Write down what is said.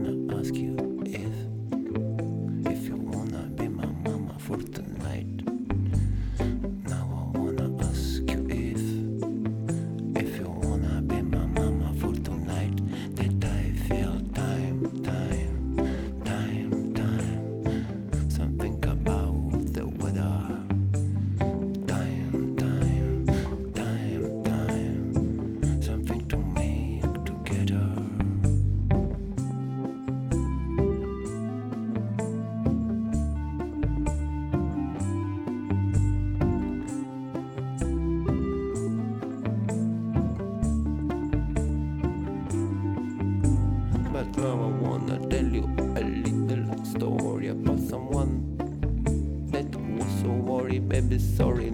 wanna ask you if you wanna be my mama for tonight. Now I wanna ask you if you wanna be my mama for tonight. That I feel time, something about the weather. Something to make together. But now I wanna tell you a little story about someone that was so worried, baby, sorry.